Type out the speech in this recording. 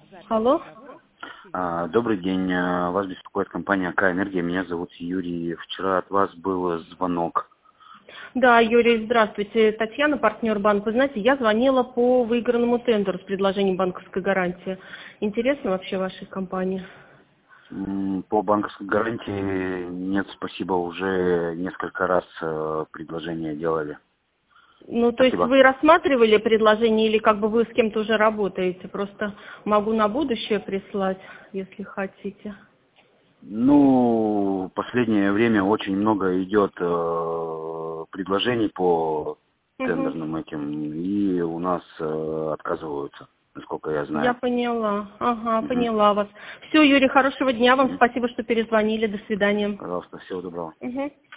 Алло. Добрый день. Вас беспокоит компания АК «Энергия». Меня зовут Юрий. Вчера от вас был звонок. Да, Юрий, здравствуйте. Татьяна, партнер банка. Вы знаете, я звонила по выигранному тендеру с предложением банковской гарантии. Интересно вообще вашей компании? По банковской гарантии нет, спасибо. Уже несколько раз предложение делали. Ну, то есть Спасибо. вы рассматривали предложение или как бы вы с кем-то уже работаете? Просто могу на будущее прислать, если хотите. В последнее время очень много идет предложений по Угу. тендерным этим, и у нас отказываются, насколько я Я знаю. поняла. Ага, Мгм. поняла вас. Все, Юрий, хорошего дня вам. Мгм. Спасибо, что перезвонили. До свидания. Пожалуйста, всего доброго. Угу.